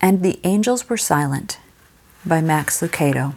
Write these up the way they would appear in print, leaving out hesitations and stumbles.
And the Angels Were Silent by Max Lucado.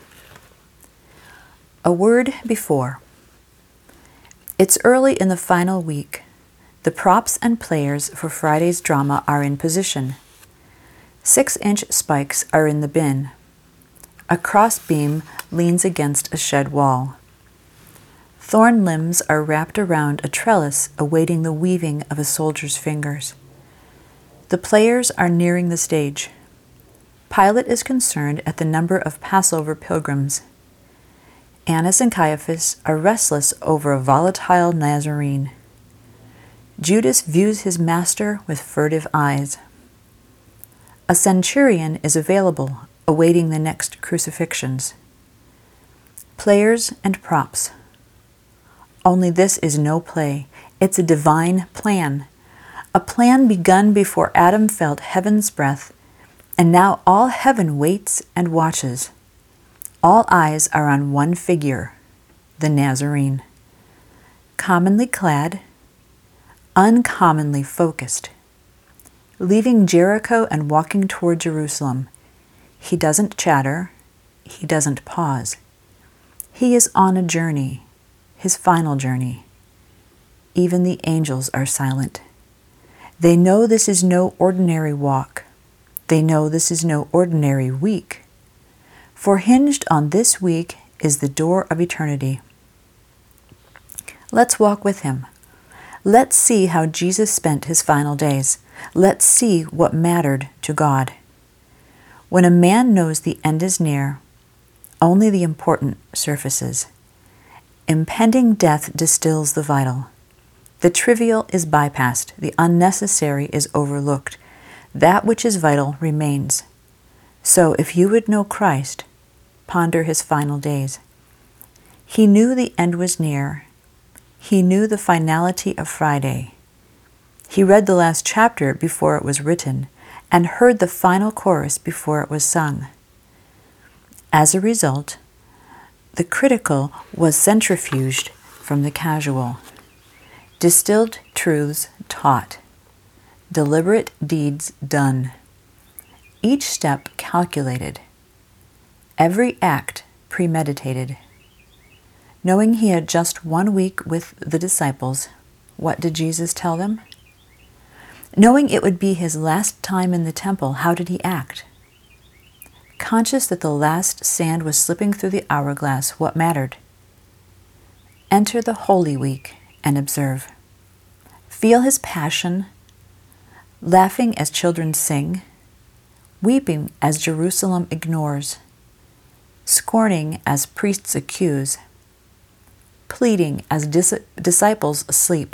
A word before. It's early in the final week. The props and players for Friday's drama are in position. 6-inch spikes are in the bin. A crossbeam leans against a shed wall. Thorn limbs are wrapped around a trellis awaiting the weaving of a soldier's fingers. The players are nearing the stage. Pilate is concerned at the number of Passover pilgrims. Annas and Caiaphas are restless over a volatile Nazarene. Judas views his master with furtive eyes. A centurion is available, awaiting the next crucifixions. Players and props. Only this is no play. It's a divine plan. A plan begun before Adam felt heaven's breath, and now all heaven waits and watches. All eyes are on one figure, the Nazarene. Commonly clad, uncommonly focused. Leaving Jericho and walking toward Jerusalem, he doesn't chatter, he doesn't pause. He is on a journey, his final journey. Even the angels are silent. They know this is no ordinary walk. They know this is no ordinary week. For hinged on this week is the door of eternity. Let's walk with him. Let's see how Jesus spent his final days. Let's see what mattered to God. When a man knows the end is near, only the important surfaces. Impending death distills the vital. The trivial is bypassed. The unnecessary is overlooked. That which is vital remains. So if you would know Christ, ponder his final days. He knew the end was near. He knew the finality of Friday. He read the last chapter before it was written and heard the final chorus before it was sung. As a result, the critical was centrifuged from the casual. Distilled truths taught. Deliberate deeds done. Each step calculated. Every act premeditated. Knowing he had just 1 week with the disciples, what did Jesus tell them? Knowing it would be his last time in the temple, how did he act? Conscious that the last sand was slipping through the hourglass, what mattered? Enter the Holy Week and observe. Feel his passion, laughing as children sing, weeping as Jerusalem ignores, scorning as priests accuse, pleading as disciples sleep,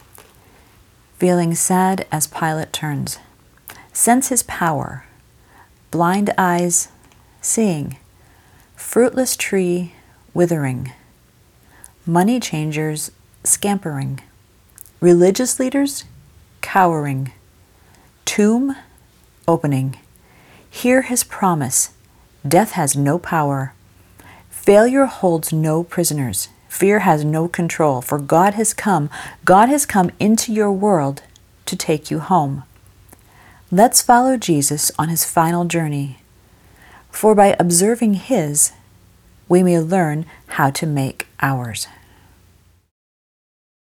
feeling sad as Pilate turns. Sense his power, blind eyes seeing, fruitless tree withering, money changers scampering, religious leaders cowering, tomb opening. Hear his promise. Death has no power. Failure holds no prisoners. Fear has no control, for God has come. God has come into your world to take you home. Let's follow Jesus on his final journey, for by observing his, we may learn how to make ours.